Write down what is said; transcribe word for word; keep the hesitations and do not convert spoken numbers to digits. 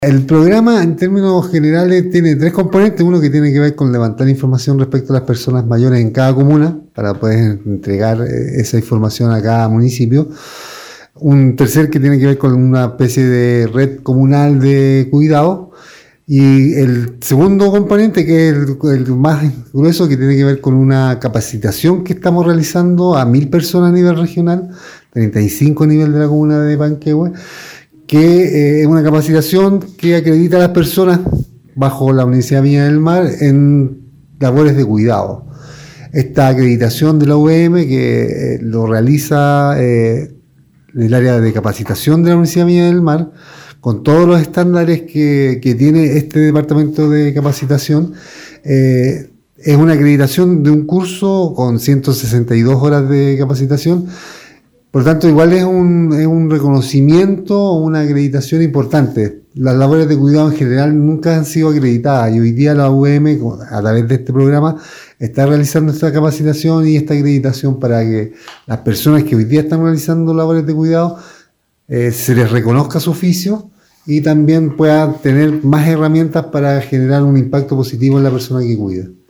El programa, en términos generales, tiene tres componentes. Uno que tiene que ver con levantar información respecto a las personas mayores en cada comuna, para poder entregar esa información a cada municipio. Un tercer que tiene que ver con una especie de red comunal de cuidado. Y el segundo componente, que es el, el más grueso, que tiene que ver con una capacitación que estamos realizando a mil personas a nivel regional, treinta y cinco a nivel de la comuna de Panquehue, que es eh, una capacitación que acredita a las personas bajo la Universidad Viña del Mar en labores de cuidado. Esta acreditación de la U V M, que eh, lo realiza eh, el área de capacitación de la Universidad Viña del Mar, con todos los estándares que, que tiene este departamento de capacitación, eh, es una acreditación de un curso con ciento sesenta y dos horas de capacitación. Por lo tanto, igual es un, es un reconocimiento, una acreditación importante. Las labores de cuidado en general nunca han sido acreditadas, y hoy día la U V M, a través de este programa, está realizando esta capacitación y esta acreditación para que las personas que hoy día están realizando labores de cuidado eh, se les reconozca su oficio y también puedan tener más herramientas para generar un impacto positivo en la persona que cuida.